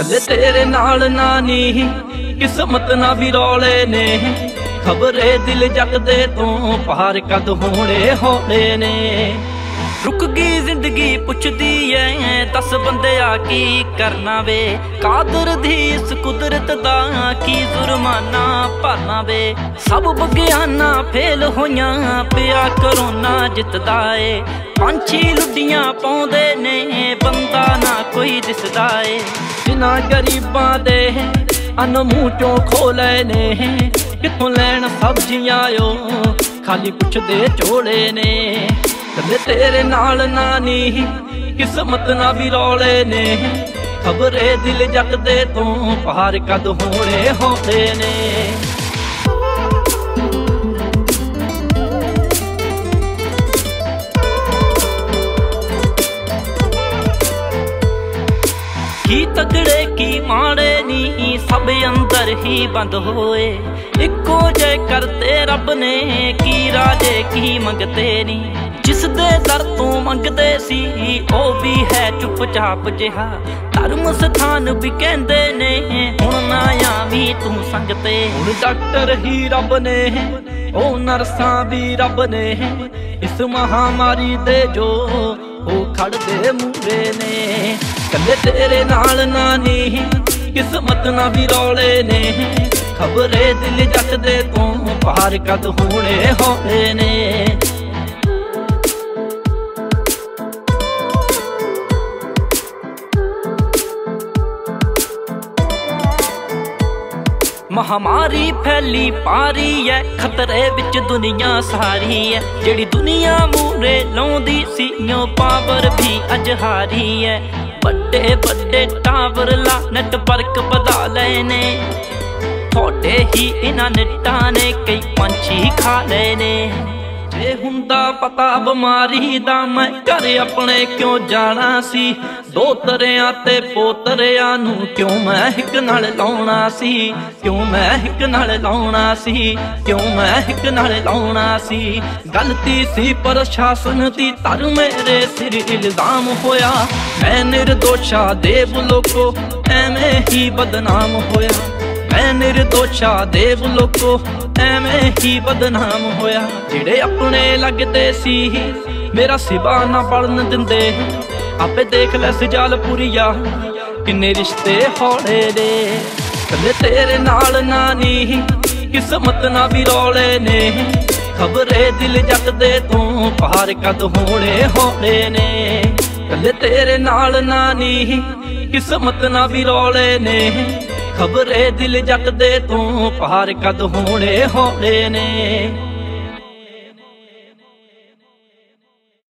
कल्ले तेरे नाल ना नी किस्मत ना भी रौले ने, खबरे दिल जगदे तो पार कद होने होने ने। रुक गई जिंदगी पुछदी है दस बंदिया की करना वे, कादर दी इस कुदरत दा की जुर्माना भरना वे। सब बगियाना फेल होइयां पिया करोना जितदा ए, पंछी लुडियां पाउंदे ने बंदा ना कोई दिसदा ए। जिन्हां गरीबां दे अन्न मूंह चों खोले ने, कित्थों लैण सब्जियां ओ खाली पुछदे झोले ने। कल्ले तेरे नाल ना नी किस्मत ना भी रौले ने, खबरे दिल जगदे तो पार कद होने होने ने। की तगड़े की माड़े नी सब अंदर ही बंद होए, इको जय करते रब ने की राजे की मंगते नी। जिस दे दर तू मंगदे सी ओ भी है चुपचाप जिहा, धर्म स्थान भी कहंदे ने हुण ना आवी तू संगते। हुण डॉक्टर ही रब ने ओ नर्सां भी रब ने, इस महामारी दे जो ओ खड़दे मूरे ने। कल्ले तेरे नाल ना नी किस्मत ना भी रौले ने, खबरे दिल जगदे तो पार कद होने होने ने। महामारी फैली पारी है, खतरे विच दुनिया सारी है। जेड़ी दुनिया मूरे लाउंदी सी ओ पावर भी अज हारी है। बड़े बड़े टावर ला नेटवर्क बदा लेने, थोड़े ही इन्हां नेटां ने कई पंछी खा लेने। जे हुंदा पता बीमारी दा मैं घर अपने क्यों जाना सी, दो तरियां ते पोतरियां नू क्यों मैं हिक नाल लाउणा सी, क्यों मैं हिक नाल लाउणा सी, क्यों मैं हिक नाल लाउणा सी। गलती सी प्रशासन दी तर मेरे सिर इल्जाम होया, मैं निर्दोषा देव लोको एवें ही बदनाम होया। मैं निर्दोषा देव लोको एवें ही बदनाम होया। जेड़े अपने लगदे सी मेरा सिवा ना बढ़न दिंदे, आपे देख लै सजाल पुरिया किन्ने रिश्ते हौले ने। कल्ले तेरे नाल ना नी किस्मत ना भी रौले ने, खबरे दिल जगदे तो पार कद होने होने ने। कल्ले तेरे नाल ना नी किस्मत ना भी रौले ने, खबरे दिल जगदे तो पार कद होने होने ने।